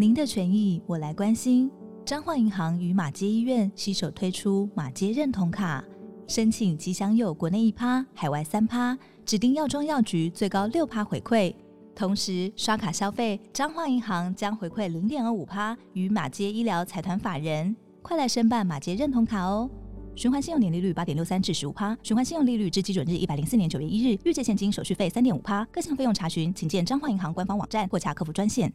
您的权益我来关心。彰化银行与马偕医院携手推出马偕认同卡，申请即享有国内1%、海外3%，指定药妆药局最高6%回馈。同时刷卡消费，彰化银行将回馈0.25%于马偕医疗财团法人。快来申办马偕认同卡哦！循环信用年利率8.63%至15%，循环信用利率至基准日104年9月1日，预借现金手续费3.5%，各项费用查询请见彰化银行官方网站或洽客服专线。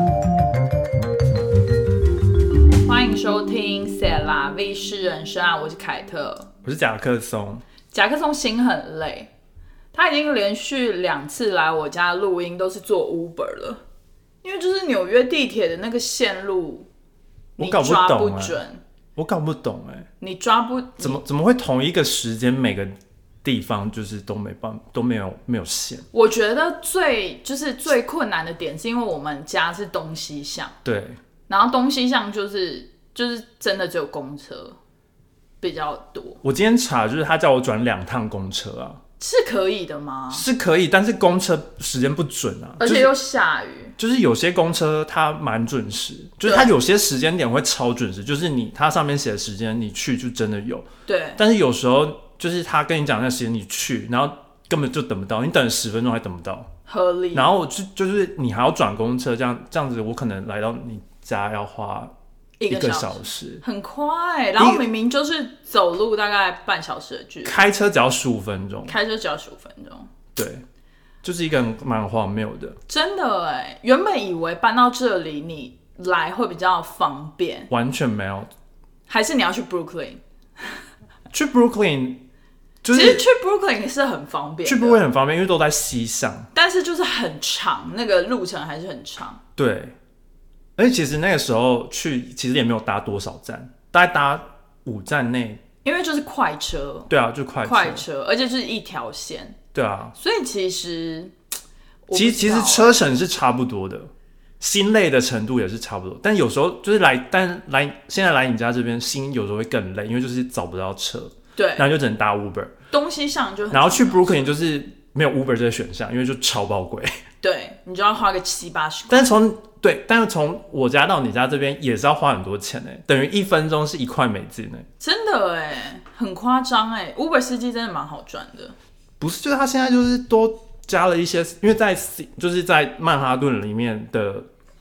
欢迎收听《C'est la vie 是人生》啊，我是凯特， 我是甲克松。 甲克松心很累，他已经连续2次来我家录音，都是坐 Uber 了，因为就是纽约地铁的那个线路，你抓不准。 我搞不懂你抓不怎么会同一个时间每个地方就是都没有线？ 我觉得最困难的点是因为我们家是东西向， 对， 然后东西向就是真的只有公车比较多。 我今天查就是他叫我转2趟公车啊， 是可以的吗？ 是可以，但是公车时间不准啊， 而且又下雨。 就是有些公车它蛮准时，就是它有些时间点会超准时，就是它上面写的时间你去就真的有。 对。 但是有时候就是他跟你讲那个时间你去，然后根本就等不到，你等10分钟还等不到。 合理。 然后就是你还要转公车，这样子我可能来到你家要花1个小时， 很快。然后明明就是走路大概半小时的距离， 开车只要15分钟，对，就是一个蛮荒谬的。 真的耶，原本以为搬到这里你来会比较方便， 完全没有。 还是你要去 Brooklyn？ 去 Brooklyn 就是其实去 Brooklyn 是很方便的， 去 Brooklyn 很方便，因为都在西上， 但是就是很长，那个路程还是很长。 对。而且其实那个时候去，其实也没有搭多少站，大概搭5站内， 因为就是快车。 对啊，就快车， 而且就是一条线。 对啊， 所以其实车程是差不多的，心累的程度也是差不多。但有时候就是现在来你家这边，心有时候会更累，因为就是找不到车， 对， 然后就只能搭 Uber。 东西上就很， 然后去 Brooklyn 就是没有 Uber 这个选项，因为就超爆贵。 对，你就要花个70-80块。 但是从我家到你家这边也是要花很多钱等于1分钟是1块美金真的很夸张Uber 司机真的蛮好赚的。 不是，就是他现在就是多加了一些，因为就是在曼哈顿里面的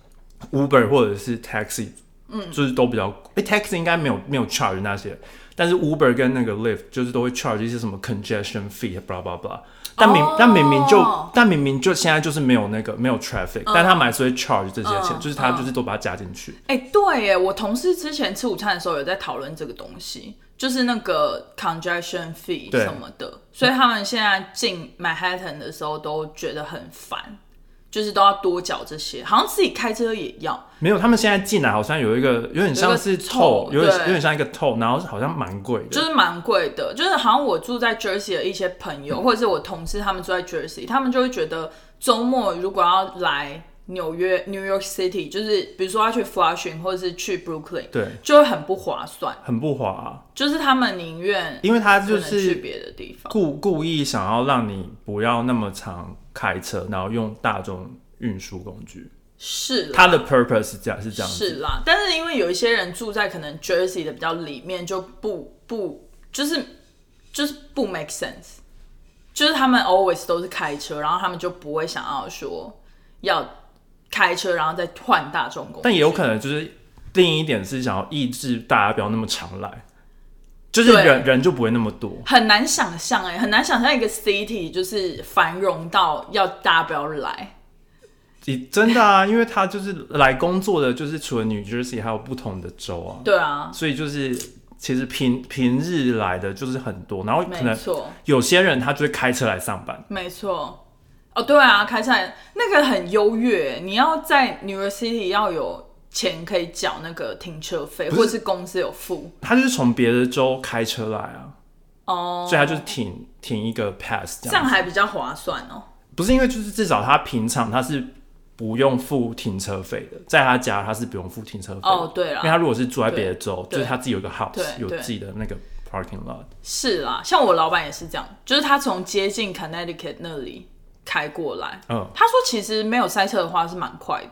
Uber 或者是 Taxi，就是都比较Taxi 应该没有 charge 那些，但是 Uber 跟那个 Lyft 就是都会 charge 一些什么 congestion fee blah blah blah。但明明就现在就是没有 traffic，但他们还是会 charge 这些钱，就是他就是都把它加进去。 对耶，我同事之前吃午餐的时候有在讨论这个东西，就是那个 congestion fee 什么的，所以他们现在进 Manhattan 的时候都觉得很烦，就是都要多缴这些，好像自己开车也要。 没有，他们现在进来好像有一个有点像是 toll， 有点像一个 toll， 然后好像蛮贵的， 就是蛮贵的。就是好像我住在 Jersey 的一些朋友，或者是我同事，他们住在 Jersey， 他们就会觉得周末如果要来纽约 New York City， 就是比如说要去 Flushing 或者是去 Brooklyn， 对，就会很不划算， 很不划就是他们宁愿， 因为他就是去别的地方， 故意想要让你不要那么常开车，然后用大众运输工具。 是啦， 他的 purpose 是这样子。 是啦，但是因为有一些人住在可能 Jersey 的比较里面，就就是不 make sense， 就是他们 always 都是开车，然后他们就不会想要说要开车然后再换大众工具。 但也有可能就是另一点是想要抑制大家不要那么常来，就是人就不会那么多。 很难想象很难想象一个 city 就是繁荣到要大家不要来。 真的啊，因为他就是来工作的，就是除了 New Jersey 还有不同的州啊。 对啊， 所以就是其实平日来的就是很多，然后可能有些人他就会开车来上班。 没错，对啊，开车来那个很优越，你要在 New York City 要有钱可以缴那个停车费，或者是公司有付。 他就是从别的州开车来啊，所以他就是停一个 pass 这样还比较划算不是因为就是至少他平常他是不用付停车费的，在他家他是不用付停车费的。 对啦， 因为他如果是住在别的州，就是他自己有一个 house， 有自己的那个 parking lot。 是啦，像我老板也是这样，就是他从接近 Connecticut 那里开过来，他说其实没有塞车的话是蛮快的，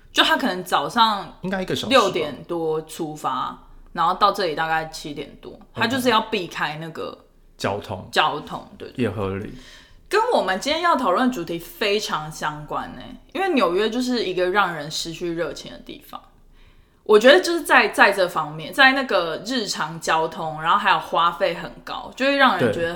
就他可能早上应该1个小时 6点多出发，然后到这里大概7点多，他就是要避开那个交通， 对， 也合理。 跟我们今天要讨论的主题非常相关呢，因为纽约就是一个让人失去热情的地方。我觉得就是在这方面，在那个日常交通，然后还有花费很高，就会让人觉得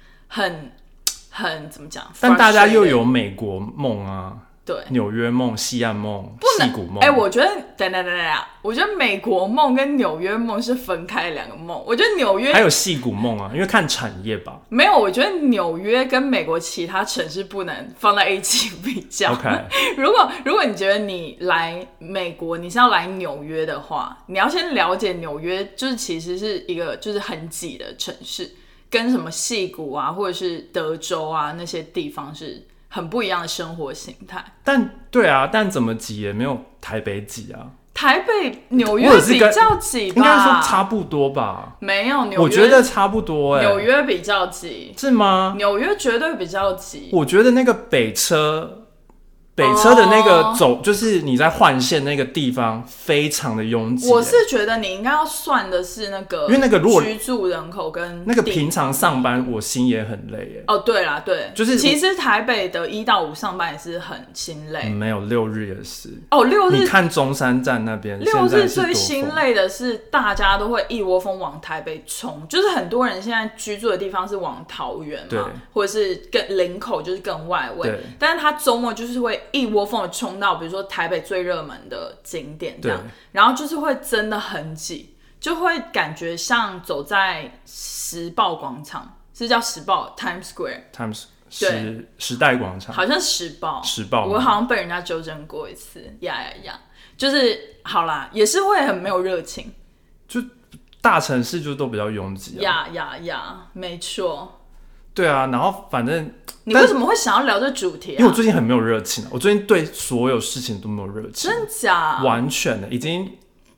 很怎么讲？ 但大家又有美国梦啊。 对， 纽约梦、西岸梦、矽谷梦。 我觉得等，我觉得美国梦跟纽约梦是分开2个梦。我觉得纽约还有矽谷梦啊，因为看产业吧。 没有，我觉得纽约跟美国其他城市不能放在一起比较。 Okay. 如果你觉得你来美国，你是要来纽约的话，你要先了解纽约就是其实是一个就是很挤的城市，跟什么矽谷啊或者是德州啊那些地方是很不一样的生活形态。 但怎么挤也没有台北挤啊。 台北、纽约比较挤吧？ 应该说差不多吧？ 没有，纽约我觉得差不多纽约比较挤， 是吗？ 纽约绝对比较挤。 我觉得那个北车的那个就是你在换线那个地方非常的拥挤。 我是觉得你应该要算的是那个， 因为那个如果居住人口跟那个平常上班，我心也很累耶。 对啦，对， 就是其实台北的1到5上班也是很心累。 没有6日也是。 6日你看中山站那边 ，6日最心累的是大家都会一窝蜂往台北冲，就是很多人现在居住的地方是往桃园嘛，或者是更林口就是更外围，但是他周末就是会一窝蜂的冲到比如说台北最热门的景点这样，然后就是会真的很挤，就会感觉像走在时报广场，是叫时报 Times Square 时代广场，好像时报，我好像被人家纠正过一次，就是好啦，也是会很没有热情， 就大城市就都比较拥挤没错， 对啊，然后反正你为什么会想要聊这主题啊？ 因为我最近很没有热情，我最近对所有事情都没有热情。 真假？ 完全的，已经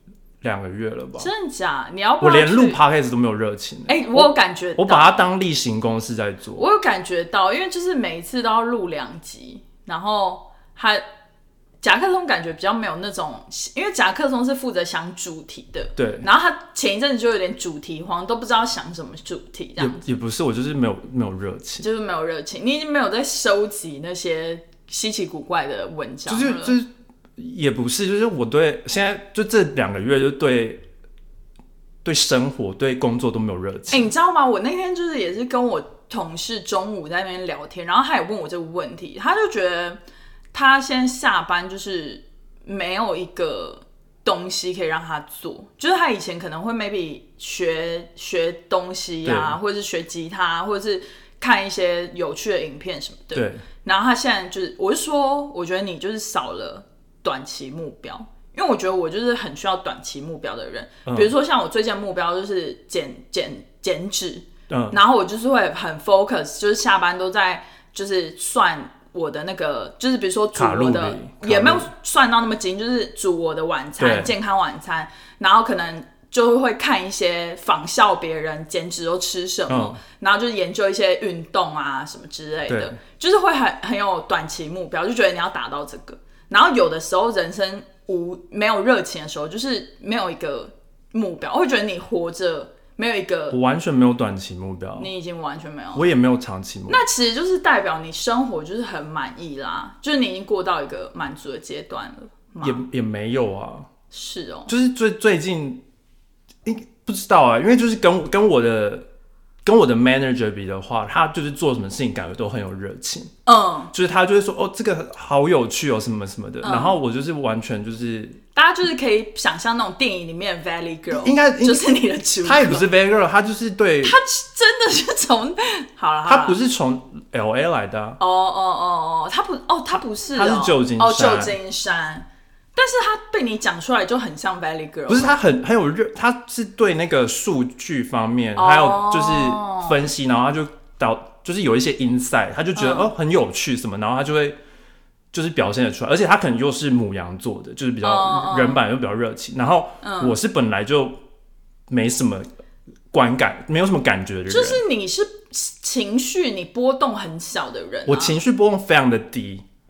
2个月了吧？ 真假？你要不要我连录 podcast 都没有热情。 我有感觉到， 我把它当例行公事在做。 我有感觉到，因为就是每一次都要录2集，然后夹克松感觉比较没有那种，因为夹克松是负责想主题的， 对。 然后他前一阵子就有点主题荒，都不知道想什么主题这样子。 也不是，我就是没有热情， 就是没有热情。你已经没有在收集那些稀奇古怪的文章了。 就是也不是，就是我对现在就这2个月就对生活、对工作都没有热情。 你知道吗？我那天就是也是跟我同事中午在那边聊天，然后他也问我这个问题，他就觉得他现在下班就是没有一个东西可以让他做，就是他以前可能会 maybe 学东西啊，或者是学吉他，或者是看一些有趣的影片什么的。 对。 然后他现在就是，我就说，我觉得你就是少了短期目标，因为我觉得我就是很需要短期目标的人。比如说像我最近的目标就是减脂，然后我就是会很 focus， 就是下班都在就是算我的那个，就是比如说煮我的，也没有算到那么精，就是煮我的晚餐，健康晚餐，然后可能就会看一些仿效别人减脂都吃什么，然后就研究一些运动啊什么之类的，就是会很有短期目标，就觉得你要达到这个。然后有的时候人生没有热情的时候，就是没有一个目标，我会觉得你活着没有一个， 我完全没有短期目标， 你已经完全没有， 我也没有长期目标。 那其实就是代表你生活就是很满意啦，就是你已经过到一个满足的阶段了。 也没有啊， 是哦， 就是最近不知道啊，因为就是跟我的 manager 比的话，他就是做什么事情感觉都很有热情，就是他就会说这个好有趣哦什么什么的，然后我就是完全就是大家就是可以想象那种电影里面的 Valley Girl， 应该就是你的主角， 他也不是 Valley Girl， 他就是对， 他真的是从好了， 他不是从 LA 来的他不是， 他是旧金山。但是他被你讲出来就很像 Valley Girl， 不是他很有热，他是对那个数据方面，还有就是分析，然后他就是有一些 insight， 他就觉得很有趣什么，然后他就会就是表现得出来，而且他可能又是牡羊座的，就是比较人版又比较热情，然后我是本来就没什么观感，没有什么感觉的人， 就是你是情绪你波动很小的人， 我情绪波动非常的低。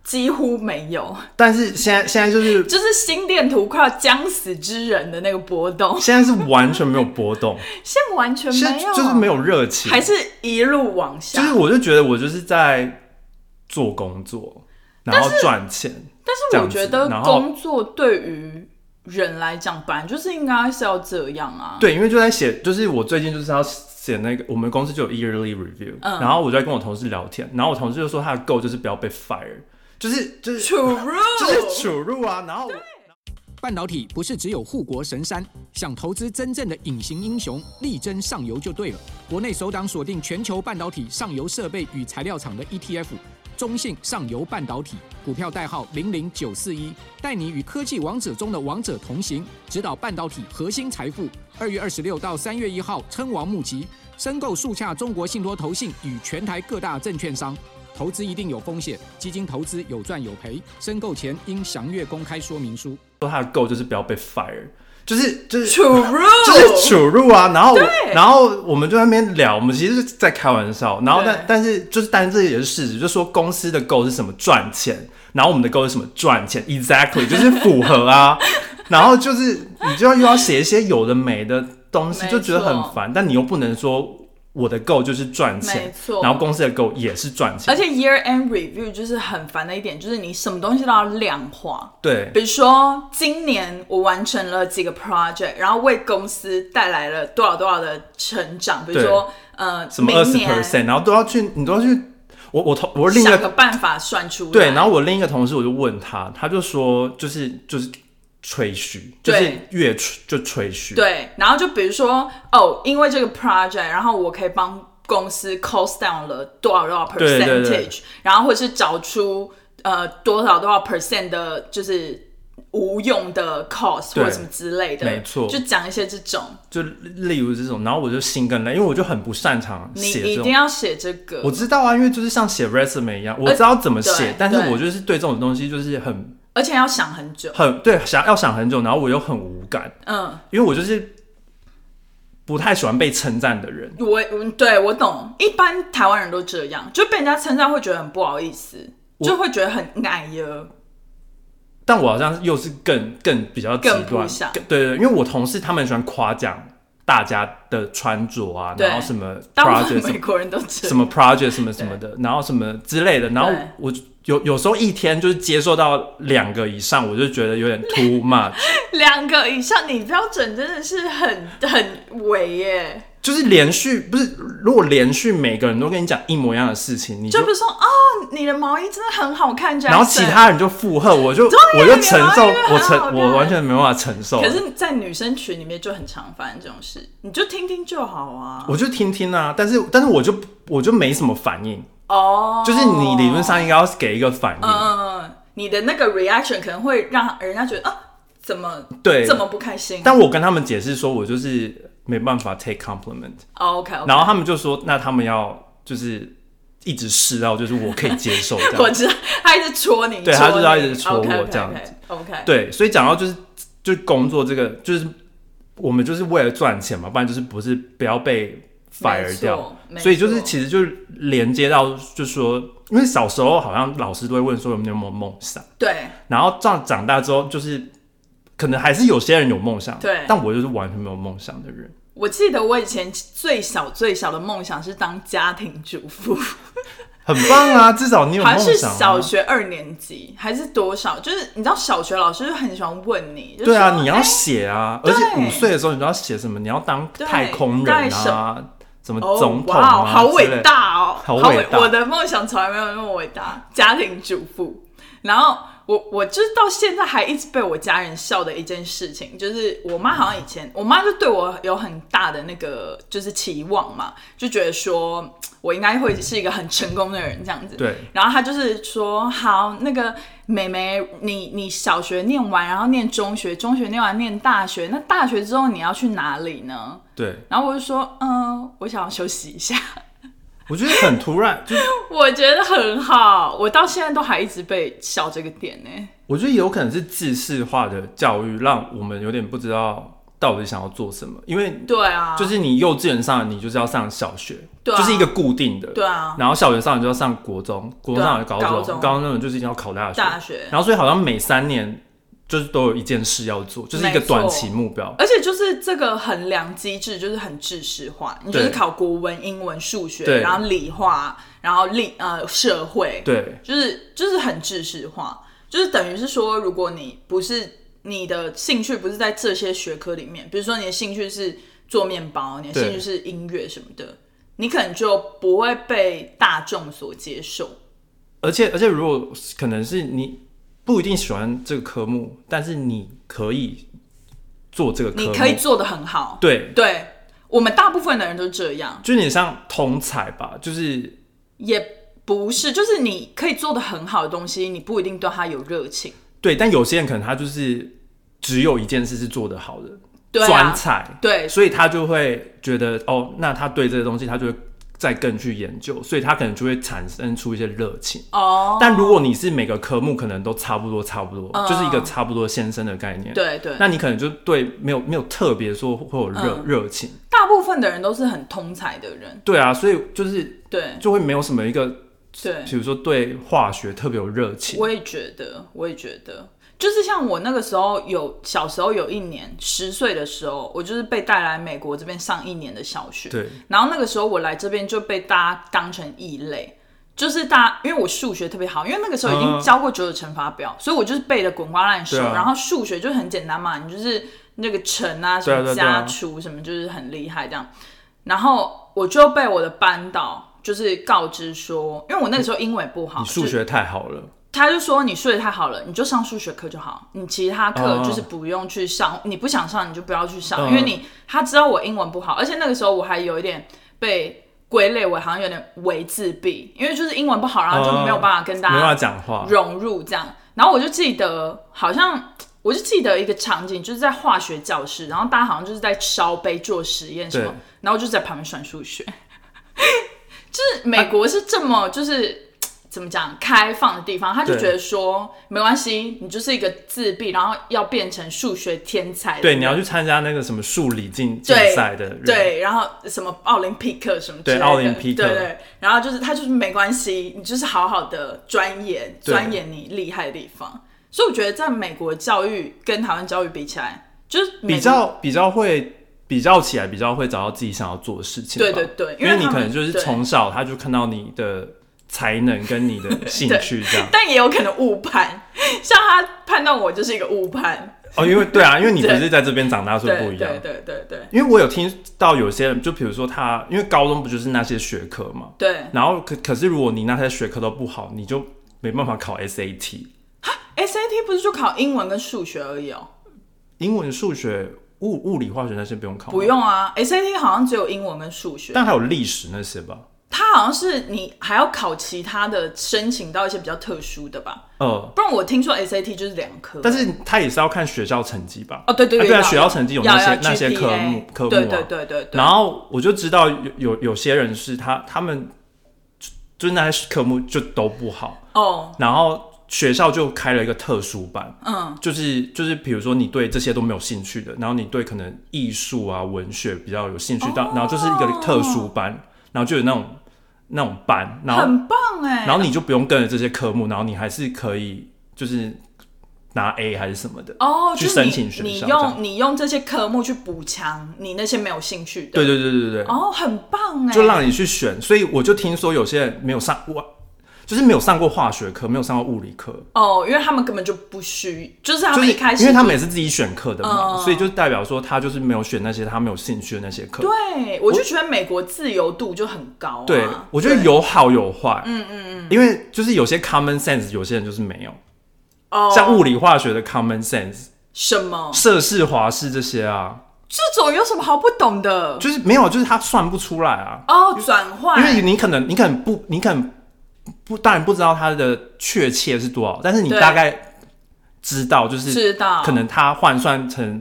几乎没有。 但是现在就是心电图快要将死之人的那个波动， 现在是完全没有波动， 现在完全没有， 就是没有热情， 还是一路往下。 就是我就觉得我就是在做工作，然后赚钱。 但是我觉得工作对于人来讲，本来就是应该是要这样啊。 对，因为就在写，就是我最近就是要写那个，我们公司就有 yearly review，然后我就在跟我同事聊天，然后我同事就说他的 goal 就是不要被 fire， 就是处入， 就是处入啊，然后半导体不是只有护国神山，想投资真正的隐形英雄，力争上游就对了。国内首档锁定全球半导体上游设备与材料厂的 ETF。中信上游半导体股票代号00941，带你与科技王者中的王者同行，指导半导体核心财富。2月26到3月1号称王募集，申购速洽中国信托投信与全台各大证券商。投资一定有风险，基金投资有赚有赔，申购前应详阅公开说明书。 说他的 goal 就是不要被 fire。就是处入， 就是处入啊，然后我们就在那边聊，我们其实是在开玩笑，然后但是这也是事实，就是说公司的 goal 是什么赚钱，然后我们的 goal 是什么赚钱 ，exactly 就是符合啊，然后就是你就又要写一些有的没的东西，就觉得很烦，但你又不能说。我的 goal 就是赚钱，然后公司的 goal 也是赚钱， 而且 year end review 就是很烦的一点，就是你什么东西都要量化。 对， 比如说今年我完成了几个 project， 然后为公司带来了多少的成长，比如说什么20%，然后你都要去。我另一个想个办法算出来。 对，然后我另一个同事我就问他，他就说就是吹嘘，就是越就吹嘘。 对，然后就比如说因为这个 project， 然后我可以帮公司 cost down 了多少 percentage， 对， 然后或者是找出多少 percent 的，就是无用的 cost 或者什么之类的， 没错， 就讲一些这种， 就例如这种，然后我就心更累，因为我就很不擅长写这种。 你一定要写这个， 我知道啊，因为就是像写 resume 一样，我知道怎么写，但是我就是对这种东西就是很。 而且要想很久， 对，要想很久，然后我又很无感，因为我就是不太喜欢被称赞的人。 我懂，一般台湾人都这样，就被人家称赞会觉得很不好意思，就会觉得很矮哟。 但我好像又是更比较极端，对，因为我同事他们喜欢夸奖大家的穿着啊，然后什么 project， 美国人都什么 project 什么什么的，然后什么之类的，然后我。有时候一天就是接受到2个以上，我就觉得有点 too much。 2个以上，你标准真的是很微耶。 就是连续不是，如果连续每个人都跟你讲一模一样的事情，你就比如说你的毛衣真的很好看， 然后其他人就附和，我就承受，我完全没办法承受。 可是，在女生群里面就很常发生这种事，你就听听就好啊。 我就听听啊，但是我就没什么反应。就是你理论上应该要给一个反应， 你的那个 reaction 可能会让人家觉得怎么这么不开心。 但我跟他们解释说，我就是没办法 take compliment。OK， 然后他们就说，那他们要就是一直试到，就是我可以接受这样。 我知道，他一直戳你， 对，他就是要一直戳我这样子。 OK， 对，所以讲到就是工作这个，就是我们就是为了赚钱嘛，不然就是不是不要被。fire 掉，所以就是其实就是连接到，就是说，因为小时候好像老师都会问说有没有梦想， 对， 然后这样长大之后，就是可能还是有些人有梦想， 对， 但我就是完全没有梦想的人。 我记得我以前最小的梦想是当家庭主妇， 很棒啊，至少你有梦想、啊。 还是小学2年级还是多少？就是你知道小学老师就很喜欢问你， 对啊，你要写啊，而且5岁的时候你都要写什么？你要当太空人啊。什么总统啊？ 好伟大哦！ 好伟大！ 我的梦想从来没有那么伟大，家庭主妇。然后我就是到现在还一直被我家人笑的一件事情，就是我妈好像以前，我妈就对我有很大的那个就是期望嘛，就觉得说我应该会是一个很成功的人这样子。 对。 然后她就是说，好，那个妹妹，你小学念完，然后念中学，中学念完念大学，那大学之后你要去哪里呢？ 对。 然后我就说，我想要休息一下。 我觉得很突然，就我觉得很好，我到现在都还一直被笑这个点呢。 我觉得有可能是制式化的教育，让我们有点不知道到底想要做什么，因为对啊， 就是你幼稚园上你就是要上小学， 对啊， 就是一个固定的， 对啊， 然后小学上你就要上国中，国中上有高中那种就是一定要考大学， 然后所以好像每3年就是都有一件事要做，就是一个短期目标， 而且就是这个衡量机制就是很制式化，你就是考国文、英文、数学，然后理化，然后社会， 对， 就是很制式化，就是等于是说，如果你不是你的兴趣不是在这些学科里面，比如说你的兴趣是做面包，你的兴趣是音乐什么的，你可能就不会被大众所接受。 而且如果可能是你不一定喜欢这个科目，但是你可以做这个科目， 你可以做得很好。 对， 我们大部分的人都这样， 就有点像通才吧，就是也不是，就是你可以做得很好的东西，你不一定对它有热情。 对，但有些人可能他就是只有一件事是做得好的，专才， 对， 所以他就会觉得哦，那他对这个东西他就会再更去研究，所以他可能就会产生出一些热情。 哦， 但如果你是每个科目可能都差不多，就是一个差不多先生的概念， 对， 那你可能就对没有特别说会有热情。 大部分的人都是很通才的人， 对啊，所以就是对， 就会没有什么一个。 对， 比如说对化学特别有热情， 我也觉得，就是像我那个时候小时候有一年10岁的时候，我就是被带来美国这边上1年的小学， 对， 然后那个时候我来这边就被大家当成异类，就是因为我数学特别好，因为那个时候已经教过9的乘法表，所以我就是背得滚瓜烂熟，然后数学就很简单嘛，你就是那个乘啊什么加除什么就是很厉害这样，然后我就被我的班导就是告知说，因为我那个时候英文不好， 你数学太好了， 他就说你数学太好了，你就上数学课就好，你其他课就是不用去上，你不想上你就不要去上，因为他知道我英文不好，而且那个时候我还有一点被归类为好像有点微自闭，因为就是英文不好，然后就没有办法跟大家讲话融入这样，然后我就记得一个场景，就是在化学教室，然后大家好像就是在烧杯做实验什么，然后就在旁边算数学。就是美国是这么就是怎么讲开放的地方，他就觉得说没关系，你就是一个自闭，然后要变成数学天才的， 对，你要去参加那个什么数理竞赛的人， 对，然后什么奥林匹克什么之类的， 对，奥林匹克， 对，然后就是他就是没关系，你就是好好的钻研你厉害的地方，所以我觉得在美国教育跟台湾教育比起来，就是比较起来比较会找到自己想要做的事情， 对， 因为你可能就是从小他就看到你的才能跟你的兴趣这样， 但也有可能误判，像他判断我就是一个误判哦，因为你不是在这边长大，所以不一样， 对， 因为我有听到有些人，就比如说他，因为高中不就是那些学科嘛， 对， 然后可是如果你那些学科都不好，你就没办法考 SAT。 SAT 不是就考英文跟数学而已哦？ 英文、数学、物理、化学那些不用考吗？ 不用啊 ，SAT 好像只有英文跟数学， 但还有历史那些吧。 它好像是你还要考其他的，申请到一些比较特殊的吧。不然我听说 SAT 就是2科， 但是它也是要看学校成绩吧？ 哦，对， 对啊，学校成绩有那些科目啊。 对。 然后我就知道有些人是他们就是那些科目就都不好哦，然后学校就开了一个特殊班，就是比如说你对这些都没有兴趣的，然后你对可能艺术啊、文学比较有兴趣，然后就是一个特殊班，然后就有那种班，然后很棒哎， 然后你就不用跟着这些科目，然后你还是可以就是拿 A 还是什么的哦，去申请学校。 你用这些科目去补强你那些没有兴趣的。 对哦，很棒哎， 就让你去选。所以我就听说有些人没有上就是没有上过化学课，没有上过物理课哦，因为他们根本就不需，就是他们一开始， 因为他们也是自己选课的嘛，所以就代表说他就是没有选那些他没有兴趣的那些课。 对，我就觉得美国自由度就很高啊。 对，我觉得有好有坏，因为就是有些 common sense， 有些人就是没有。像物理化学的 common sense， 什么摄氏华氏这些啊， 这种有什么好不懂的？ 就是没有，就是他算不出来啊。 哦，转换， 因为你可能不，当然不知道它的确切是多少，但是你大概知道，就是可能它换算成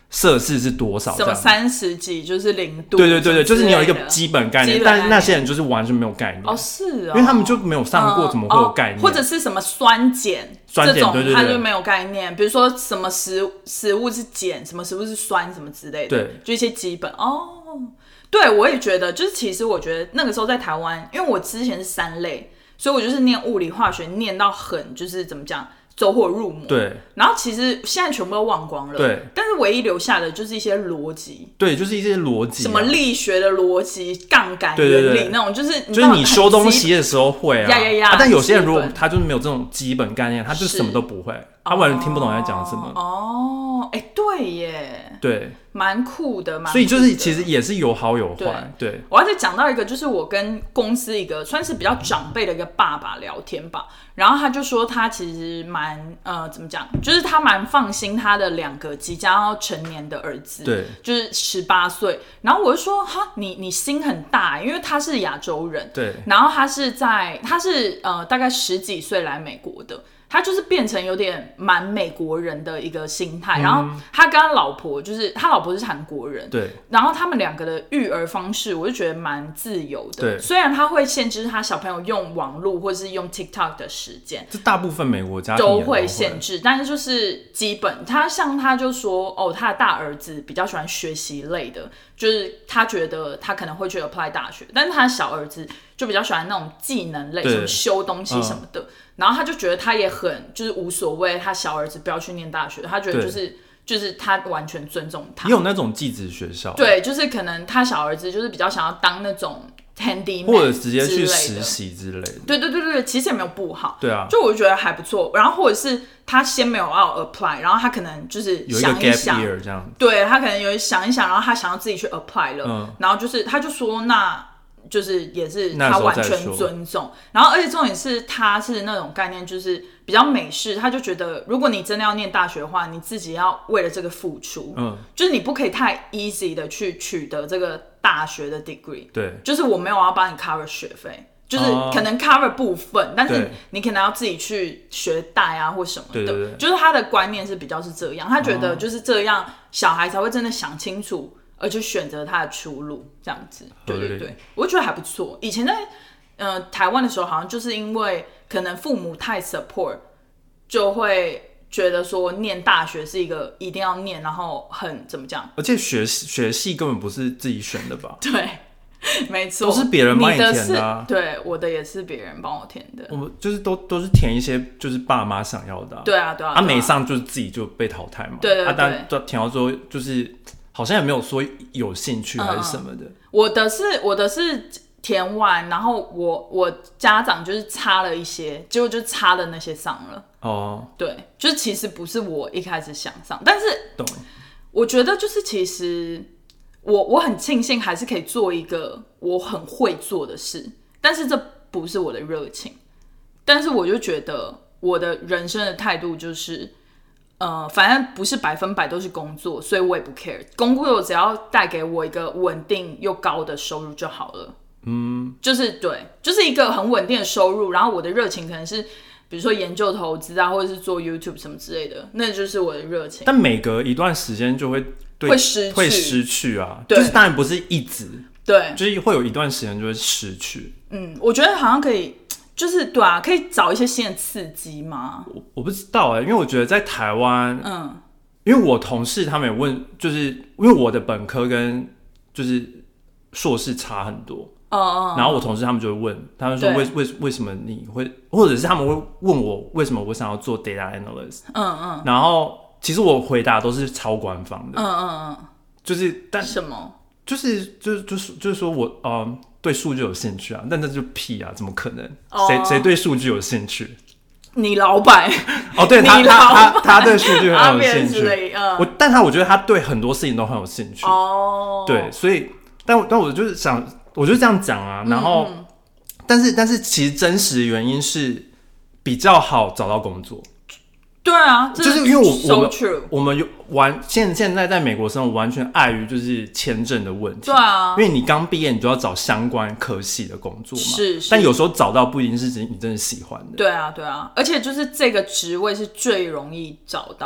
摄氏是多少， 什么30几就是0度， 对，就是你有一个基本概念，但那些人就是完全没有概念。 是哦， 因为他们就没有上过，怎么会有概念？ 或者是什么酸碱这种，他就没有概念。比如说什么食物是碱，什么食物是酸，什么之类的， 对， 就一些基本对，我也觉得，就是其实我觉得那个时候在台湾，因为我之前是3类，所以我就是念物理化学，念到很就是怎么讲。走火入魔， 对， 然后其实现在全部都忘光了， 对， 但是唯一留下的就是一些逻辑， 对，就是一些逻辑，什么力学的逻辑、杠杆原理那种，就是你修东西的时候会啊， 但有些人如果他就是没有这种基本概念，他就什么都不会，他完全听不懂在讲什么。 对耶， 对， 蛮酷的， 所以就是其实也是有好有坏。对， 我要再讲到一个，就是我跟公司一个算是比较长辈的一个爸爸聊天吧，然后他就说他其实蛮怎么讲，就是他蛮放心他的2个即将要成年的儿子， 对， 就是18岁。然后我就说哈，你心很大，因为他是亚洲人， 对， 然后他是大概10几岁来美国的。他就是变成有点蛮美国人的一个心态，然后他跟他老婆就是他老婆是韩国人， 对， 然后他们2个的育儿方式，我就觉得蛮自由的。 对， 虽然他会限制他小朋友用网络或是用 TikTok 的时间， 这大部分美国家庭都会限制，但是就是基本，他就说他的大儿子比较喜欢学习类的，就是他觉得他可能会去 apply 大学，但是他的小儿子就比较喜欢那种技能类，什么修东西什么的。然后他就觉得他也很就是无所谓，他小儿子不要去念大学，他觉得就是他完全尊重他。 也有那种技职学校， 对，就是可能他小儿子就是比较想要当那种 handyman 或者直接去实习之类的。 对，其实也没有不好。 对啊， 就我觉得还不错。然后或者是他先没有要 apply， 然后他可能就是想一想， 有一个 gap year 这样。 对，他可能有想一想，然后他想要自己去 apply 了，然后就是他就说那。就是也是他完全尊重，然后而且重点是他是那种概念，就是比较美式，他就觉得如果你真的要念大学的话，你自己要为了这个付出，就是你不可以太 easy 的去取得这个大学的 degree， 对， 就是我没有要帮你 cover 学费，就是可能 cover 部分，但是你可能要自己去学贷啊或什么的， 对， 就是他的观念是比较是这样，他觉得就是这样，小孩才会真的想清楚。而去选择他的出路，这样子，对，我觉得还不错。以前在台湾的时候，好像就是因为可能父母太 support， 就会觉得说念大学是一个一定要念，然后很怎么讲？ 而且学系根本不是自己选的吧？ 对，没错， 都是别人帮你填的啊。对，我的也是别人帮我填的。 我们就是都是填一些就是爸妈想要的。 对啊， 他没上就是自己就被淘汰嘛。 对， 但填到最后就是。好像也没有说有兴趣还是什么的。 我的是填完，然后我家长就是差了一些，结果就差的那些上了。对，就是其实不是我一开始想上，但是我觉得就是其实我很庆幸还是可以做一个我很会做的事，但是这不是我的热情。但是我就觉得我的人生的态度就是。反正不是100%都是工作，所以我也不 care。工作只要带给我一个稳定又高的收入就好了。就是对，就是一个很稳定的收入。然后我的热情可能是，比如说研究投资啊，或者是做 YouTube 什么之类的，那就是我的热情。 但每隔一段时间就会失去啊，就是当然不是一直， 对， 就是会有一段时间就会失去。 我觉得好像可以。就是对啊，可以找一些新的刺激吗？ 我不知道因为我觉得在台湾，因为我同事他们有问，就是因为我的本科跟就是硕士差很多，然后我同事他们就会问，他们说为什么你会，或者是他们会问我为什么我想要做 data analyst，然后其实我回答都是超官方的，就是但什么？ 就是说我对数据有兴趣啊，但那就屁啊，怎么可能？谁对数据有兴趣？ 你老板对他对数据很有兴趣，我觉得他对很多事情都很有兴趣对，所以但我就是想，我就这样讲啊，然后但是其实真实的原因是比较好找到工作。 对啊， 就是因为我们现在在美国生活完全碍于就是签证的问题。 对啊， 因为你刚毕业你就要找相关科系的工作嘛， 是， 但有时候找到不一定是你真的喜欢的。 对啊，而且就是这个职位是最容易找到，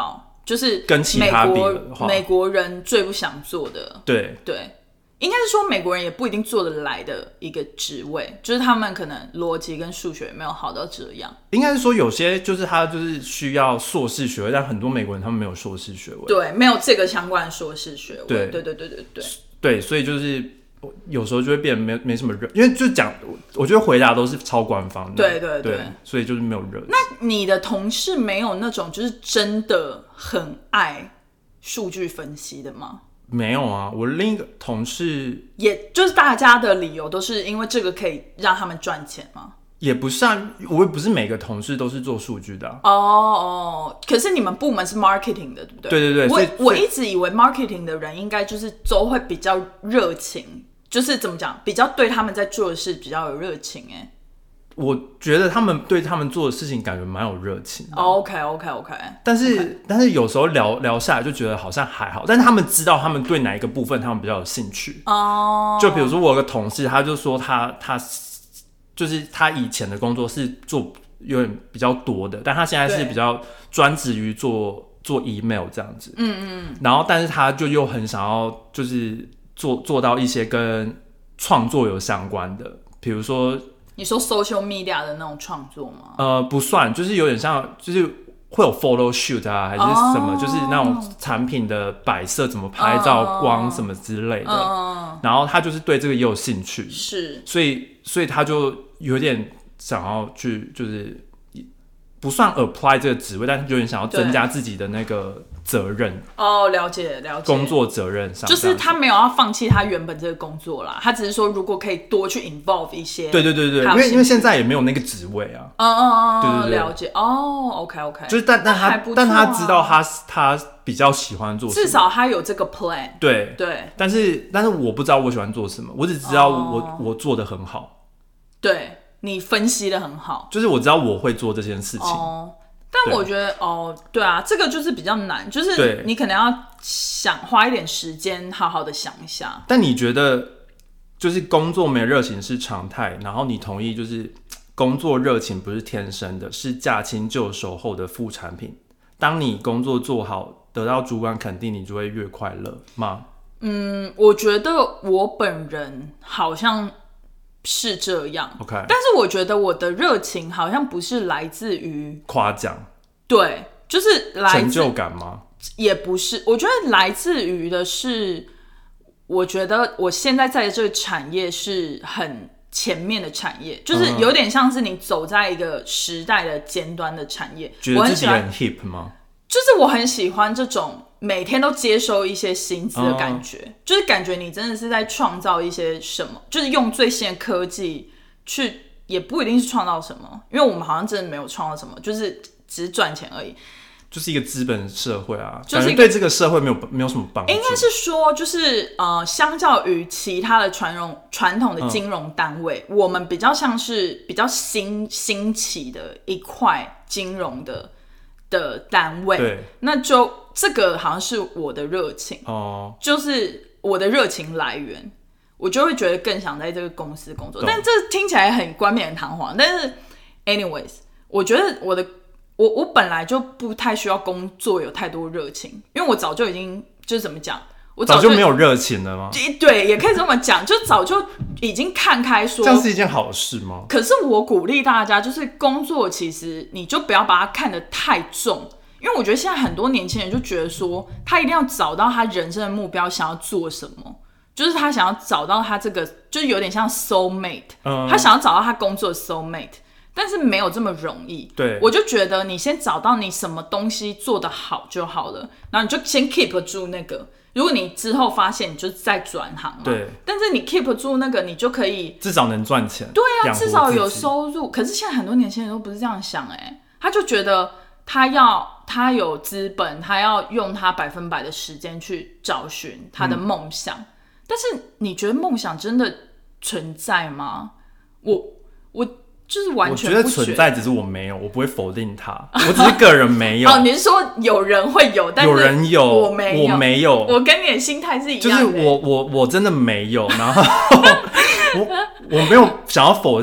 就是跟其他比的话美国人最不想做的。 对， 应该是说美国人也不一定做得来的一个职位，就是他们可能逻辑跟数学没有好到这样。 应该是说有些就是他就是需要硕士学位，但很多美国人他们没有硕士学位， 对，没有这个相关的硕士学位。 对对，所以就是有时候就会变得没什么热，因为就讲，我觉得回答都是超官方的，对，所以就是没有热。 那你的同事没有那种就是真的很爱数据分析的吗？ 没有啊，我另一个同事， 也就是大家的理由都是因为这个可以让他们赚钱吗？ 也不是啊，我也不是每个同事都是做数据的可是你们部门是 marketing 的，对不对？ 对， 我一直以为 marketing 的人应该就是都会比较热情，就是怎么讲，比较对他们在做的事比较有热情。 我觉得他们对他们做的事情感觉蛮有热情的。 OK， 但是有时候聊下来就觉得好像还好，但是他们知道他们对哪一个部分他们比较有兴趣。就比如说我有个同事，他就说他就是他以前的工作是做有点比较多的，但他现在是比较专职于做 email 这样子。然后但是他就又很想要就是做到一些跟创作有相关的，比如说。 你说 social media 的那种创作吗？ 不算，就是有点像，就是会有 photo shoot 啊，还是什么，就是那种产品的摆设怎么拍照、光什么之类的。然后他就是对这个也有兴趣， 是， 所以他就有点想要去，就是不算 apply 这个职位，但是有点想要增加自己的那个责任。 了解， 工作责任上， 就是他没有要放弃他原本这个工作啦，他只是说如果可以多去 involve 一些。 对，因为现在也没有那个职位啊。对， 了解。OK， 就是但他知道他比较喜欢做什么， 至少他有这个 plan。对， 但是我不知道我喜欢做什么，我只知道我做得很好。 对，你分析得很好， 就是我知道我会做这件事情。 但我觉得对啊，这个就是比较难，就是你可能要花一点时间，好好的想一下。 但你觉得，就是工作没热情是常态，然后你同意就是工作热情不是天生的，是驾轻就熟后的副产品。当你工作做好，得到主管肯定，你就会越快乐吗？ 我觉得我本人好像是这样。 OK， 但是我觉得我的热情好像不是来自于夸奖， 对，就是来自成就感吗？ 也不是，我觉得来自于的是，我觉得我现在在这个产业是很前面的产业，就是有点像是你走在一个时代的尖端的产业。 觉得自己很 hip 吗？ 就是我很喜欢这种每天都接收一些薪资的感觉，就是感觉你真的是在创造一些什么，就是用最新的科技去，也不一定是创造什么，因为我们好像真的没有创造什么，就是只是赚钱而已。 就是一个资本社会啊， 就是对这个社会没有什么帮助。 应该是说，就是相较于其他的传统的金融单位，我们比较像是比较兴起的一块金融的单位。 对， 那就这个好像是我的热情就是我的热情来源，我就会觉得更想在这个公司工作。但这听起来很冠冕堂皇，但是 anyways， 我觉得我本来就不太需要工作有太多热情，因为我早就已经就是怎么讲，我早就没有热情了吗？ 对，也可以这么讲，就早就已经看开说， 这样是一件好事吗？ 可是我鼓励大家，就是工作其实你就不要把它看得太重，因为我觉得现在很多年轻人就觉得说，他一定要找到他人生的目标，想要做什么，就是他想要找到他这个，就是有点像 soul mate，他想要找到他工作的 soul mate。但是没有这么容易， 对， 我就觉得你先找到你什么东西做得好就好了，然后你就先 keep 住那个。如果你之后发现，你就再转行嘛。 对。但是你 keep 住那个，你就可以至少能赚钱。 对啊，至少有收入。可是现在很多年轻人都不是这样想他就觉得他有资本，他要用他100%的时间去找寻他的梦想。但是你觉得梦想真的存在吗？我就是完全不我觉得存在，只是我没有，我不会否定它，我只是个人没有。 你是说有人会有，但是有人有， 我没有。 我跟你的心态是一样的。 就是我真的没有，然后我没有想要否定，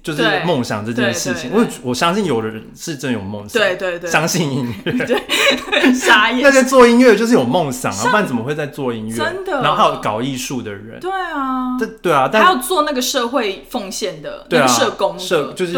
就是梦想这件事情。我相信有的人是真有梦想， 对， 相信音乐， 对，傻眼。 那些做音乐就是有梦想啊，不然怎么会在做音乐？ 真的。 然后还有搞艺术的人， 对啊， 对啊， 还有做那个社会奉献的， 对啊， 那个社工的， 就是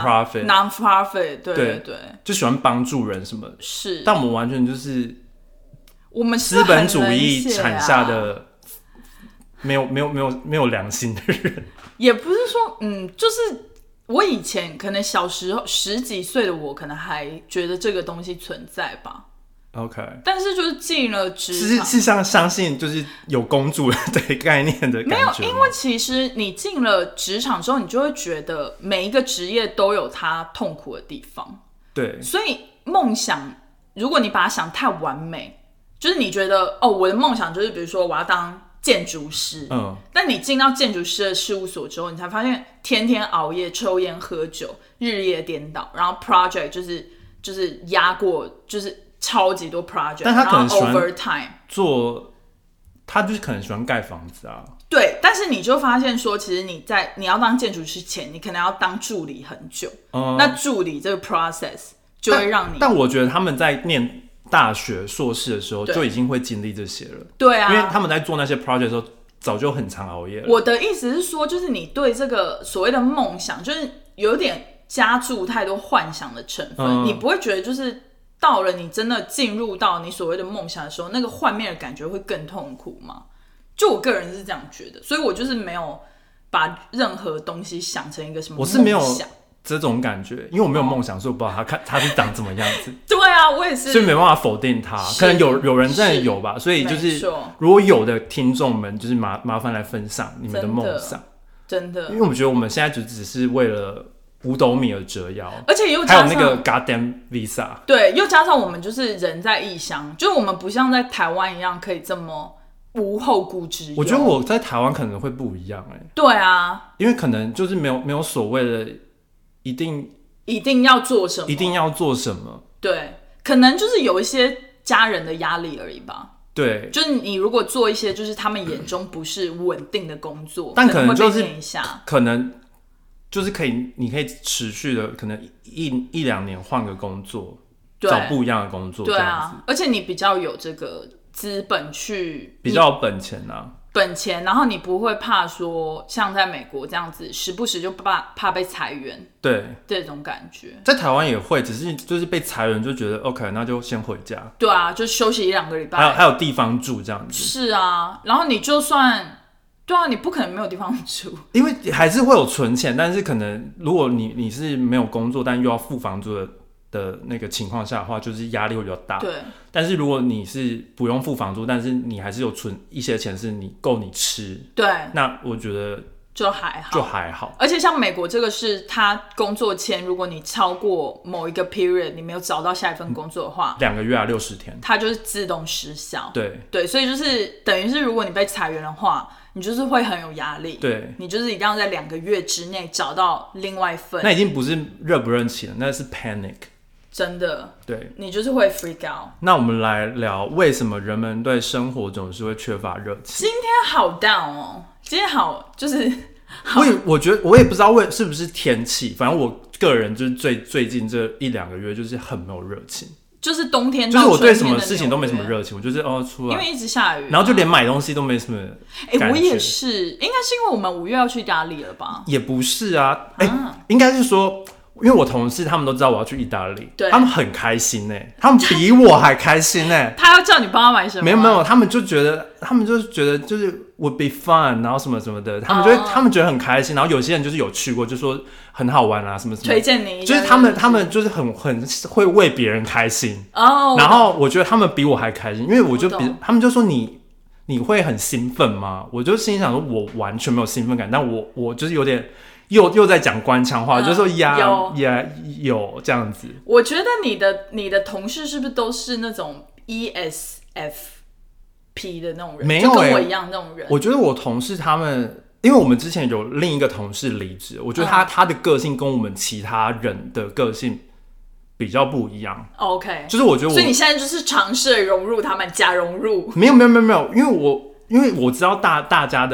non-profit， 对， 就喜欢帮助人什么的。 是， 但我们完全就是我们资本主义产下的没有良心的人。 也不是说，就是我以前可能小时候10几岁的我，可能还觉得这个东西存在吧。 OK， 但是就是进了职场， 是相信就是有公主的概念的感觉吗？ 没有，因为其实你进了职场之后，你就会觉得每一个职业都有它痛苦的地方。 对， 所以梦想，如果你把它想太完美，就是你觉得我的梦想就是比如说我要当建筑师，但你进到建筑师的事务所之后，你才发现天天熬夜、抽烟、喝酒、日夜颠倒，然后 project 就是压过，就是超级多 project， 但他可能喜欢 overtime 做，他就是可能喜欢盖房子啊。 对，但是你就发现说，其实你要当建筑师前，你可能要当助理很久，那助理这个 process 就会让你， 但我觉得他们在念大学硕士的时候就已经会经历这些了。 对啊， 因为他们在做那些 project 的时候早就很常熬夜了。 我的意思是说，就是你对这个所谓的梦想，就是有点加注太多幻想的成分，你不会觉得就是到了你真的进入到你所谓的梦想的时候，那个幻灭的感觉会更痛苦吗？就我个人是这样觉得，所以我就是没有把任何东西想成一个什么梦想。 我是没有这种感觉，因为我没有梦想，所以我不知道他是长怎么样子。 对啊，我也是， 所以没办法否定他。可能有人真的有吧，所以就是如果有的听众们，就是麻烦来分享你们的梦想， 真的。 因为我们觉得我们现在就只是为了五斗米而折腰， 而且又加上还有那个 goddamn visa， 对，又加上我们就是人在异乡，就是我们不像在台湾一样可以这么无后顾之忧。 我觉得我在台湾可能会不一样对啊， 因为可能就是没有所谓的一定要做什么， 一定要做什么。 对，可能就是有一些家人的压力而已吧。 对， 就是你如果做一些就是他们眼中不是稳定的工作， 但可能就是可能就是你可以持续的，可能一两年换个工作，找不一样的工作， 对啊，这样子。 而且你比较有这个资本去， 比较有本钱啊。 然后你不会怕说像在美国这样子时不时就怕被裁员， 对， 这种感觉在台湾也会，只是就是被裁员就觉得 OK， 那就先回家。 对啊，就休息1-2个礼拜， 还有地方住这样子。 是啊，然后你就算对啊，你不可能没有地方住， 因为还是会有存钱，但是可能如果你是没有工作，但又要付房租的那个情况下的话，就是压力会比较大。 对。 但是如果你是不用付房租，但是你还是有存一些钱是你够你吃， 对， 那我觉得就还好。而且像美国这个是他工作签，如果你超过某一个 period 你没有找到下一份工作的话 ，2个月啊60天， 它就是自动失效。 对， 所以就是等于是如果你被裁员的话，你就是会很有压力。 对， 你就是一定要在2个月之内找到另外一份。 那已经不是热不热情了，那是 panic。 真的， 对， 你就是会 freak out。 那我们来聊为什么人们对生活总是会缺乏热情。 今天好 down 哦，今天好就是我觉得我也不知道是不是天气，反正我个人就是最近这1-2个月就是很没有热情， 就是冬天就是我对什么事情都没什么热情，我就是出来， 因为一直下雨， 然后就连买东西都没什么感觉。 我也是，应该是因为我们5月要去意大利了吧？ 也不是啊，应该是说。因为我同事他们都知道我要去意大利，他们很开心他们比我还开心他要叫你帮他买什么？ 没有，他们就觉得就是 would be fun， 然后什么什么的，他们觉得很开心。然后有些人就是有去过，就说很好玩啊，什么什么， 推荐你。 就是他们就是很会为别人开心然后我觉得他们比我还开心，因为他们就说你会很兴奋吗？我就心里想说，我完全没有兴奋感，但我就是有点。又在讲官腔话，就说有这样子。 我觉得你的同事是不是都是那种 ESFP 的那种人？ 没有就跟我一样那种人。 我觉得我同事他们，因为我们之前有另一个同事离职，我觉得他的个性跟我们其他人的个性比较不一样。 OK， 就是我觉得所以你现在就是尝试融入他们，假融入。 没有，因为我知道大家的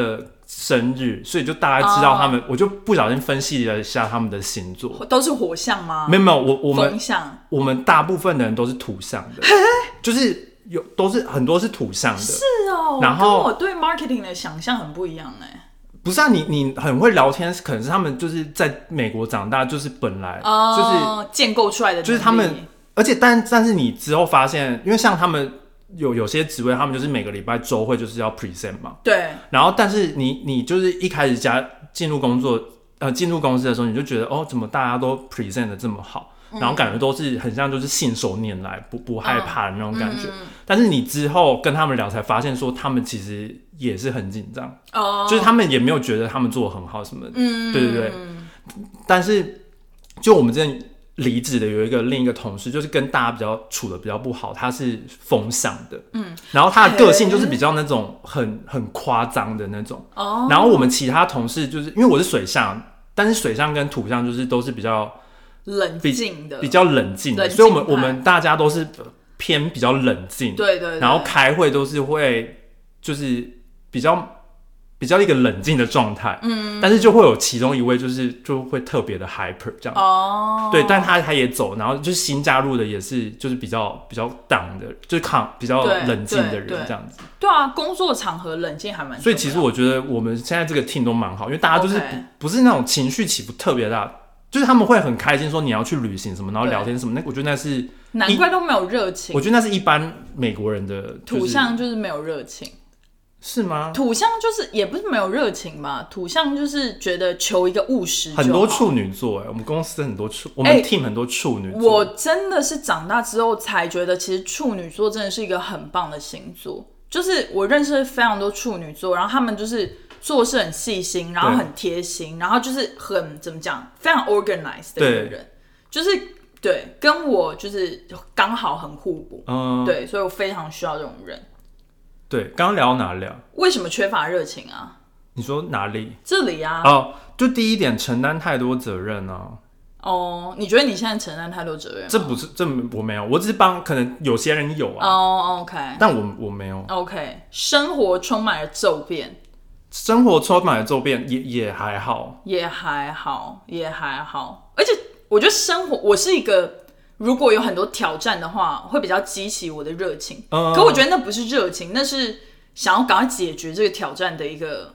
生日，所以就大概知道他们，我就不小心分析了一下他们的星座。 都是火象吗？ 没有，我们大部分的人都是土象的，就是都是很多是土象的。 是哦， 然后跟我对 marketing 的想象很不一样哎。 不是啊，你很会聊天，可能是他们就是在美国长大，就是本来就是建构出来的能力， 就是他们，而且但是你之后发现，因为像他们有些职位，他们就是每个礼拜周会就是要 present 嘛， 对， 然后但是你就是一开始进入公司的时候，你就觉得怎么大家都 present 的这么好。然后感觉都是很像就是信手拈来不害怕的那种感觉，但是你之后跟他们聊才发现说他们其实也是很紧张，就是他们也没有觉得他们做得很好什么的，对对对。但是就我们之前离职的有另一个同事，就是跟大家处的比较不好，他是风象的，然后他的个性就是比较那种很夸张的那种，然后我们其他同事就是因为我是水象，但是水象跟土象就是都是比较冷静的， 比较冷静的，所以我们大家都是偏比较冷静， 对对对， 然后开会都是会就是比较一个冷静的状态，但是就会有其中一位就会特别的 hyper 这样，对，但他也走，然后就是新加入的也是就是比较 down 的，就是比较冷静的人这样子。 对啊，工作场合冷静还蛮重要的。 所以其实我觉得我们现在这个 team 都蛮好，因为大家就是不是那种情绪起伏特别大。就是他们会很开心说你要去旅行什么，然后聊天什么，我觉得那是难怪都没有热情。 我觉得那是一般美国人的土象就是没有热情， 是吗？ 土象就是也不是没有热情吧，土象就是觉得求一个务实就好。 很多处女座我们公司很多我们 team 很多处女座。 我真的是长大之后才觉得，其实处女座真的是一个很棒的星座。就是我认识非常多处女座，然后他们就是做事很细心，然后很贴心，然后就是很怎么讲，非常 organized 的一个人，就是对，跟我就是刚好很互补，对，所以我非常需要这种人。 对，刚刚聊到哪里啊？ 为什么缺乏热情啊？ 你说哪里？ 这里啊。 就第一点，承担太多责任啊。 你觉得你现在承担太多责任吗？ 这我没有，我只是可能有些人有啊。OK。 但我没有。 OK。生活充满了骤变。 生活充满了骤变，也还好， 也还好。而且我觉得生活，我是一个如果有很多挑战的话，会比较激起我的热情。可我觉得那不是热情，那是想要赶快解决这个挑战的一个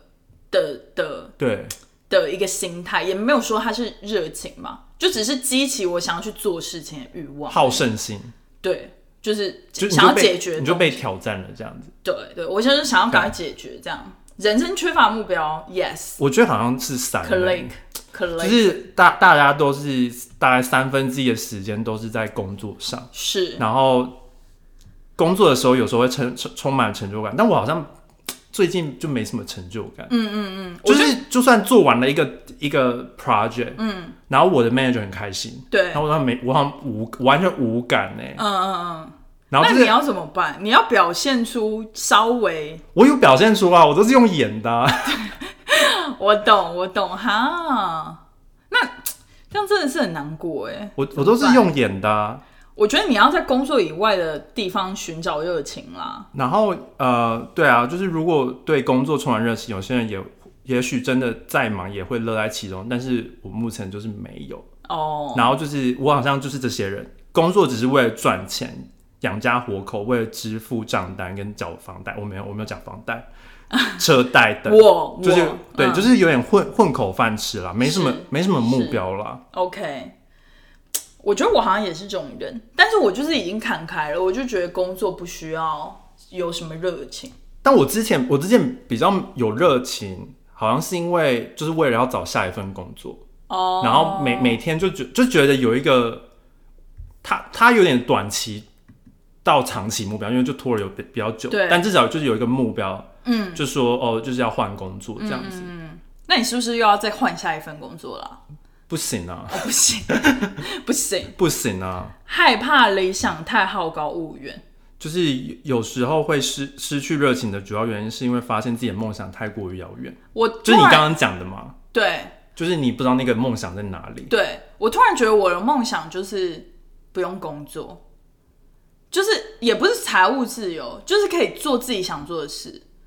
的一个心态，也没有说它是热情嘛，就只是激起我想要去做事情的欲望， 好胜心。对， 就是想要解决， 你就被挑战了这样子。 对，我就是想要赶快解决这样。人生缺乏目标 ，yes。我觉得好像是 3， 就是大家都是大概1/3的时间都是在工作上， 是。然后工作的时候有时候会充满成就感，但我好像最近就没什么成就感。就是就算做完了一个 project，然后我的 manager 很开心， 对， 然后我好像完全无感然后那你要怎么办？你要表现出稍微…… 我有表现出啊，我都是用演的我懂哈。那这样真的是很难过我都是用演的我觉得你要在工作以外的地方寻找热情啦。 然后对啊，就是如果对工作充满热情，有些人也许真的再忙也会乐在其中，但是我目前就是没有然后就是我好像就是这些人，工作只是为了赚钱。养家活口，为了支付账单跟缴房贷，我没有缴房贷、车贷等，就是对，就是有点混口饭吃啦，没什么目标啦。 OK， 我觉得我好像也是这种人，但是我就是已经看开了，我就觉得工作不需要有什么热情。 但我之前比较有热情，好像是因为就是为了要找下一份工作然后每天就觉得有一个他有点短期。到长期目标，因为就拖了比较久，但至少就是有一个目标，就说就是要换工作这样子。 那你是不是又要再换下一份工作了？ 不行啊， 不行啊！ 害怕理想太好高骛远， 就是有时候会失去热情的主要原因，是因为发现自己的梦想太过于遥远。就是你刚刚讲的嘛， 对， 就是你不知道那个梦想在哪里。 对，我突然觉得我的梦想就是不用工作。就是也不是财务自由，就是可以做自己想做的事，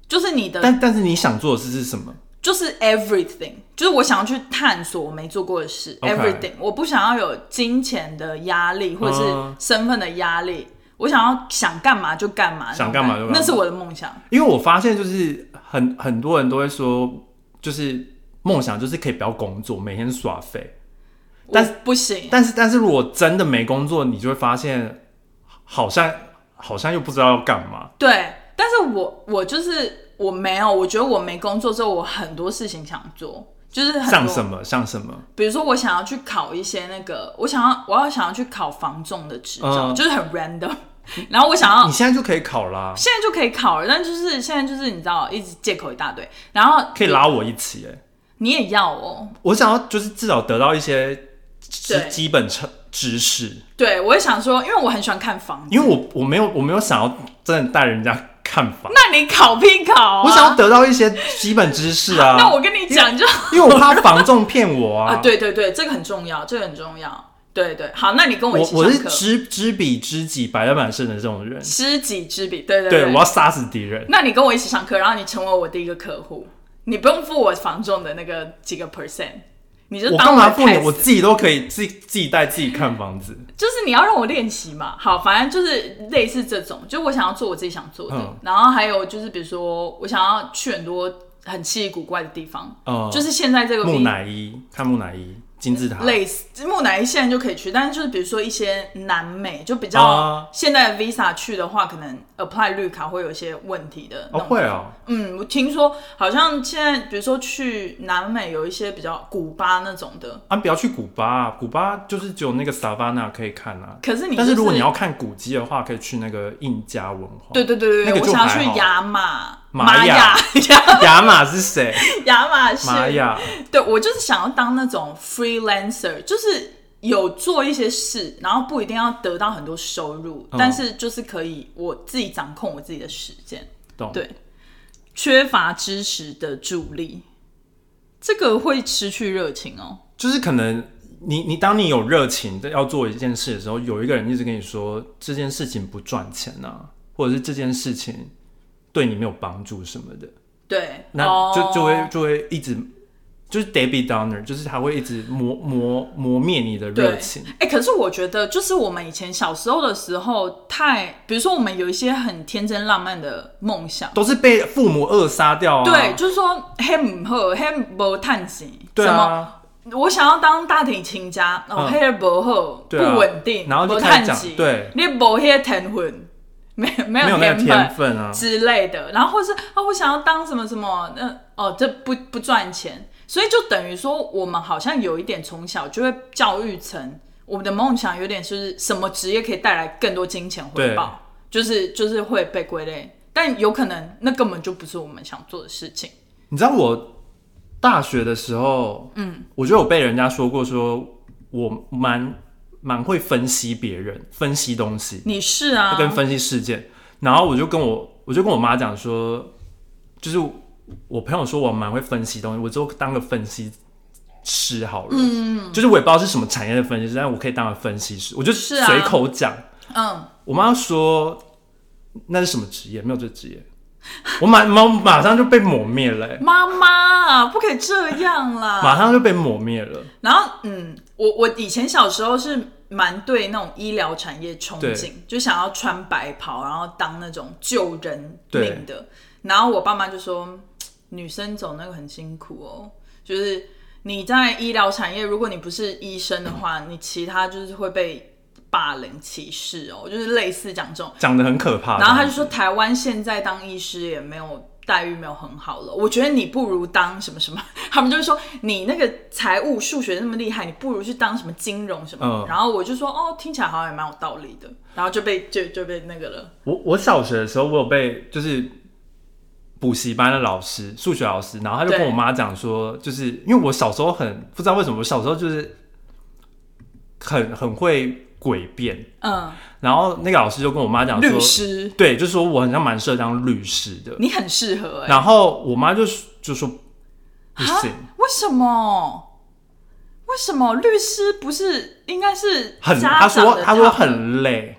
就是你的， 但是你想做的事是什么？ 就是 everything， 就是我想要去探索我没做过的事、 okay. everything， 我不想要有金钱的压力或者是身份的压力，我想要想干嘛就干嘛， 想干嘛就干嘛， 那是我的梦想。因为我发现就是很多人都会说，就是梦想就是可以不要工作，每天耍废。但是不行。 但是如果真的没工作，你就会发现好像又不知道要干嘛。 对，但是我就是我没有，我觉得我没工作之后，我很多事情想做，就是很多像什么？ 比如说我想要去考一些那个，我想要去考房仲的执照，就是很 random。然后我想要， 你现在就可以考啦， 现在就可以考了，但就是现在就是你知道，一直借口一大堆，然后可以拉我一起你也要哦。 我想要就是至少得到一些基本知识。 对，我也想说，因为我很喜欢看房子， 因为我没有想要真的带人家看房。 那你考屁考啊！ 我想要得到一些基本知识啊。 那我跟你讲，就因为我怕房仲骗我啊。 对对对，这个很重要，这个很重要。对对，好，那你跟我一起上课。 我是知彼知己，百战百胜的这种人。 知己知彼，对对对，我要杀死敌人。 那你跟我一起上课，然后你成为我第一个客户，你不用付我房仲的那个几个 %，你就当我干嘛付你？我自己都可以自己带自己看房子。 就是你要让我练习嘛。好，反正就是类似这种，就我想要做我自己想做的。然后还有就是比如说，我想要去很多很稀奇古怪的地方。就是现在这个木乃伊，看木乃伊。金字塔类似木乃伊现在就可以去，但是就是比如说一些南美就比较现在的 Visa 去的话，可能 apply 绿卡会有一些问题的。 会哦。 我听说好像现在比如说去南美有一些比较古巴那种的不要去古巴，古巴就是只有那个 Savannah 可以看啊。 可是但是如果你要看古迹的话，可以去那个印加文化。 对对对对， 那个就还好。 我想要去亚马。 玛雅亚马是谁？ 亚马是玛雅。 对，我就是想要当那种 freelancer， 就是有做一些事，然后不一定要得到很多收入，但是就是可以我自己掌控我自己的时间。对，缺乏知识的助力，这个会失去热情哦。 就是可能当你有热情要做一件事的时候，有一个人一直跟你说这件事情不赚钱啊，或者是这件事情对你没有帮助什么的， 对， 那就会一直就是 Debbie Downer， 就是他会一直磨灭你的热情。 可是我觉得就是我们以前小时候的时候比如说我们有一些很天真浪漫的梦想， 都是被父母扼杀掉啊。 对，就是说嘿不好，嘿没赚钱， 对啊， 什么我想要当大提琴家，嘿不好，不稳定， 然后就开始讲，对， 你没那天分。没有那个天分啊之类的，然后或是我想要当什么什么，这不赚钱，所以就等于说我们好像有一点从小就会教育成我们的梦想有点是什么职业可以带来更多金钱回报，就是会被归类，但有可能那根本就不是我们想做的事情。 你知道我大学的时候，我觉得我被人家说过，说我蛮会分析别人，分析东西。 你是啊， 跟分析事件。然后我就跟我妈讲说，就是我朋友说我蛮会分析东西，我之后当个分析师好了。就是我也不知道是什么产业的分析师，但我可以当个分析师，我就随口讲。我妈说那是什么职业？没有这职业。我马上就被抹灭了。 妈妈不可以这样啦！ 马上就被抹灭了。 然后我以前小时候是蛮对那种医疗产业憧憬，就想要穿白袍，然后当那种救人命的。然后我爸妈就说，女生走那个很辛苦哦，就是你在医疗产业，如果你不是医生的话，你其他就是会被霸凌歧视哦，就是类似讲这种， 讲得很可怕。 然后他就说，台湾现在当医师也没有待遇没有很好了，我觉得你不如当什么什么，他们就会说你那个财务数学那么厉害，你不如去当什么金融什么。然后我就说听起来好像也蛮有道理的，然后就被那个了。 我小学的时候，我有被就是补习班的老师，数学老师，然后他就跟我妈讲说，就是因为我小时候不知道为什么，我小时候就是很会诡辩，然后那个老师就跟我妈讲说， 律师， 对，就说我很像蛮适合当律师的， 你很适合然后我妈就说不行， 为什么？为什么律师不是应该是他说很累，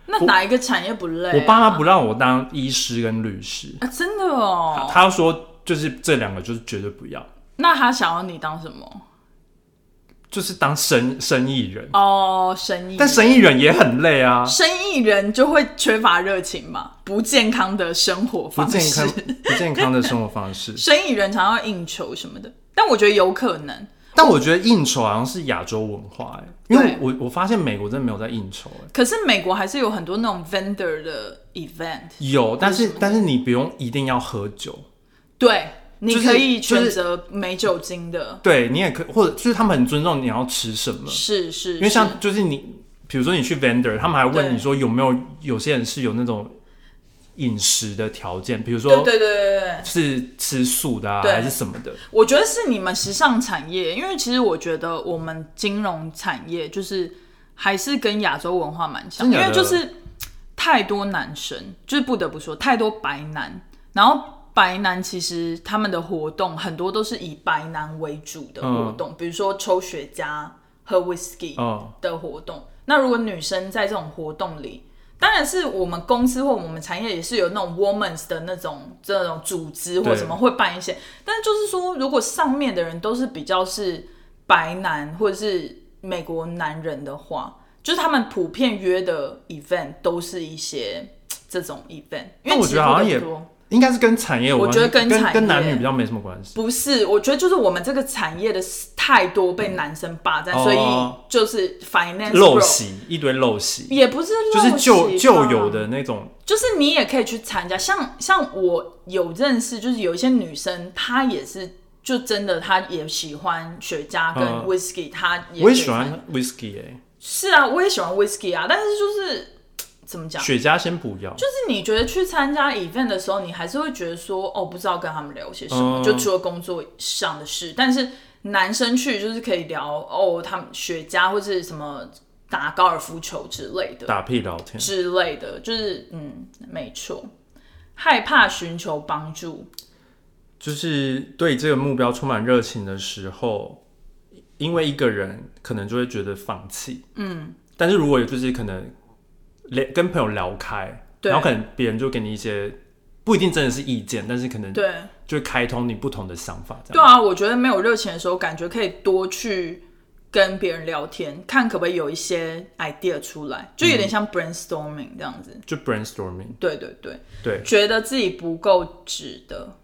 那哪一个产业不累、啊？ 我爸妈不让我当医师跟律师啊，真的哦。 他说就是这两个就是绝对不要。 那他想要你当什么？ 就是当生意人哦，生意人， 但生意人也很累啊。 生意人就会缺乏热情嘛，不健康的生活方式， 不健康的生活方式。 生意人常要应酬什么的，但我觉得有可能。 但我觉得应酬好像是亚洲文化因为我发现美国真的没有在应酬可是美国还是有很多那种 vendor 的 event。 有，但是你不用一定要喝酒。 对。你可以选择没酒精的， 对你也可以，或者就是他们很尊重你要吃什么， 是， 因为像就是你，比如说你去 vendor， 他们还问你说有些人是有那种饮食的条件，比如说对， 是吃素的还是什么的。 我觉得是你们时尚产业，因为其实我觉得我们金融产业就是还是跟亚洲文化蛮像，因为就是太多男生，就是不得不说太多白男，然后。白男其实他们的活动很多都是以白男为主的活动，比如说抽雪茄、喝 whisky 的活动。那如果女生在这种活动里，当然是我们公司或我们产业也是有那种 women's 的这种组织或什么会办一些，但是就是说，如果上面的人都是比较是白男或者是美国男人的话，就是他们普遍约的 event 都是一些这种 event， 因为我觉得好像也。应该是跟产业有关系， 我觉得跟男女比较没什么关系。 不是，我觉得就是我们这个产业的太多被男生霸占，所以就是 finance 陋习，一堆陋习， 也不是陋习， 就是旧有的那种。 就是你也可以去参加，像我有认识，就是有一些女生，她也是就真的，她也喜欢雪茄跟 whisky，她也我也喜欢 whisky 是啊，我也喜欢 whisky 啊，但是就是。怎么讲？ 雪茄先不要， 就是你觉得去参加 event 的时候，你还是会觉得说，不知道跟他们聊些什么，就除了工作上的事。但是男生去就是可以聊他们雪茄或是什么打高尔夫球之类的， 打屁聊天之类的，就是没错。害怕寻求帮助， 就是对这个目标充满热情的时候，因为一个人可能就会觉得放弃，但是如果有就是可能。跟朋友聊开，然后可能别人就给你一些不一定真的是意见，但是可能就会开通你不同的想法。 对啊，我觉得没有热情的时候，感觉可以多去跟别人聊天，看可不可以有一些 idea 出来，就有点像 brainstorming 这样子。 就 brainstorming。 对，觉得自己不够值得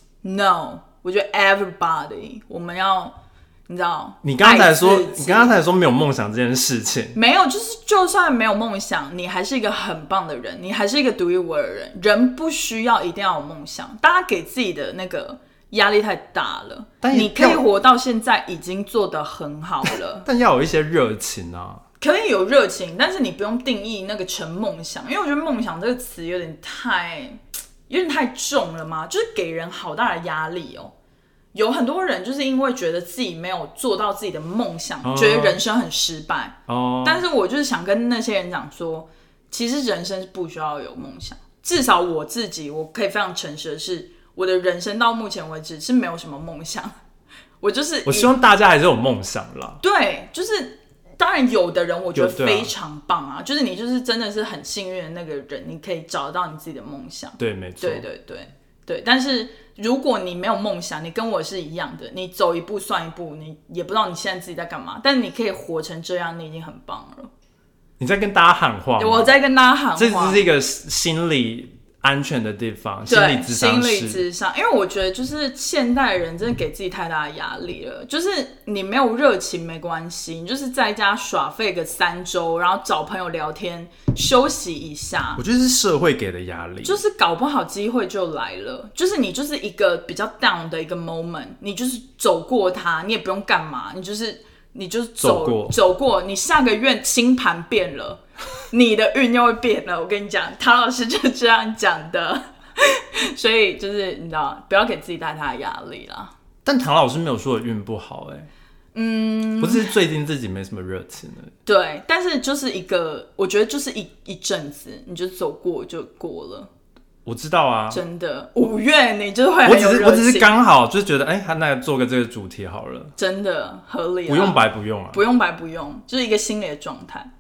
，no， 我觉得 everybody 我们要。你知道？ 你刚才说没有梦想这件事情， 没有，就是就算没有梦想，你还是一个很棒的人，你还是一个独一无二的人。人不需要一定要有梦想，大家给自己的那个压力太大了。但你可以活到现在，已经做得很好了。 但要有一些热情啊， 可以有热情，但是你不用定义那个成梦想，因为我觉得梦想这个词有点太重了嘛，就是给人好大的压力哦。有很多人就是因为觉得自己没有做到自己的梦想，觉得人生很失败。但是我就是想跟那些人讲说，其实人生是不需要有梦想。至少我自己，我可以非常诚实的是，我的人生到目前为止是没有什么梦想。我希望大家还是有梦想啦。 对，就是当然有的人我觉得非常棒啊，就是你就是真的是很幸运的那个人，你可以找到你自己的梦想。 对，没错。 对，但是如果你没有梦想，你跟我是一样的，你走一步算一步，你也不知道你现在自己在干嘛，但你可以活成这样，你已经很棒了。 你在跟大家喊话吗？ 我在跟大家喊话， 这是一个心理安全的地方，心理諮商， 因为我觉得就是现代人真的给自己太大的压力了，就是你没有热情没关系，你就是在家耍废个3周，然后找朋友聊天，休息一下。 我觉得是社会给的压力， 就是搞不好机会就来了，就是你就是一个比较 down 的一个 moment， 你就是走过它，你也不用干嘛，你就是走过，你下个月星盘变了。你的运又会变了，我跟你讲，唐老师就这样讲的，所以就是你知道，不要给自己太大的压力啦。 但唐老师没有说我运不好不是最近自己没什么热情了。 对，但是就是我觉得就是一阵子，你就走过就过了。 我知道啊， 真的5月你就会很有热情。 我只是刚好就是觉得，那做个这个主题好了， 真的合理， 不用白不用啊， 不用白不用，就是一个心理的状态。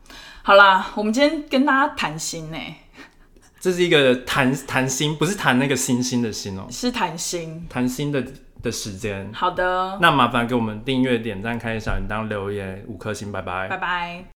好啦，我们今天跟大家谈心呢， 这是一个谈心，不是谈那个星星的心哦， 是谈心。 谈心的时间。 好的， 那麻烦给我们订阅、点赞、开小铃铛、留言5颗星，拜拜， 拜拜。